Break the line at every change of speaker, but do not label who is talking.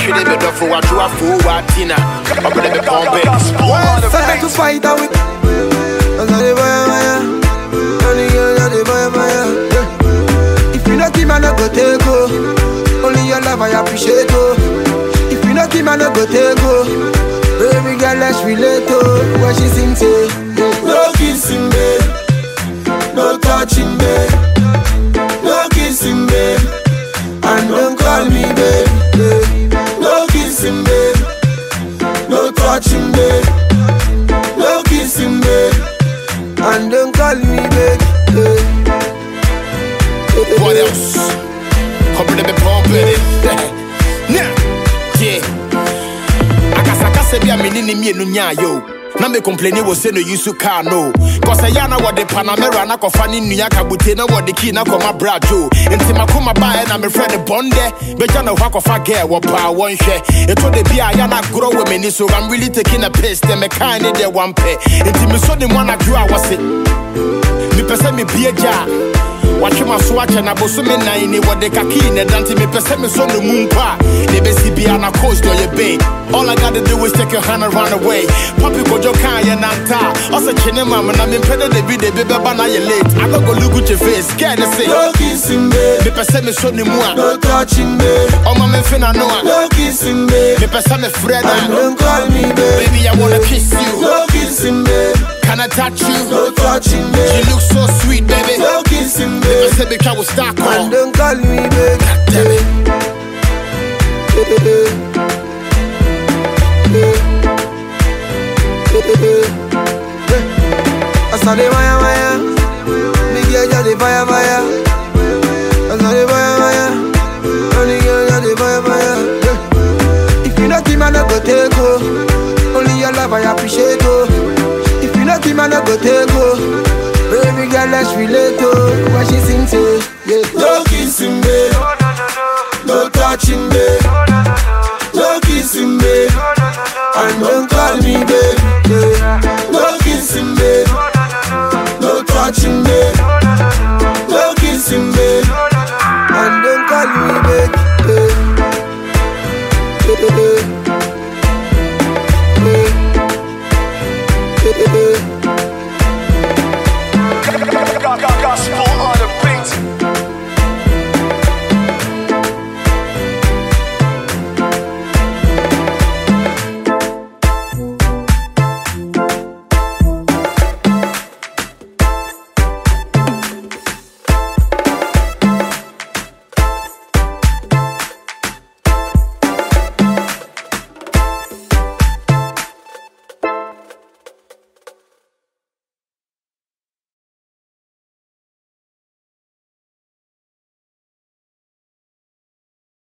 should have been for what you are for, what Tina. I'm going to be pumping.
Fire to fight out with. If you not him, I no go take go. Only your love I appreciate oh. If you not him, I no go take go. Baby girl, let's relate oh. When she sings say, no kissing babe, no touching babe, no kissing babe, and don't call me babe. No kissing babe, no touching babe, no kissing babe, and don't call me babe.
What else? Come to me pumping it. Nah, yeah. I say be a minini me no nya yo. Na me complaining was say no use to car no. Cause I yana what the Panamera na ko fani nuaka bute na what the key na ko my brajo. Enti makoma ba na me friend bonde. Be jana wa ko fa girl wo pa won hwe. E to de bia yana grow with me so I'm really taking a piss them me kind de one pay. Enti me so the one adwo a was it. Me pese me bia ja. Watch my swatch and I was so many what the kaki and dante me pese me so the moon pa. They be see on a coast or your bay. All I gotta do is take your hand and run away. Papi go jo kaya nanta. Also chine mama na me pede de be the baby bana you late. I don't go look at your face, scared to say.
No kissing me.
Me pese me so ni mua.
No touching me.
Oh mama finna know.
No kissing me.
Me pese me Fred.
Don't call me baby.
Baby I wanna kiss you.
No kissing me.
Can I touch you?
No touching me.
You look so sweet baby.
No kissing me.
Me pese me try to start call.
Don't call me baby.
Damn it.
I saw the fire, me girl just the fire. I saw the fire, only girl just the fire. If you not him, I no go take go. Only your love I appreciate oh. If you not him, I no go take go. Baby girl, let's relate oh. When she sings say, yeah. No kissing babe, no touching babe, no kissing babe, and don't call me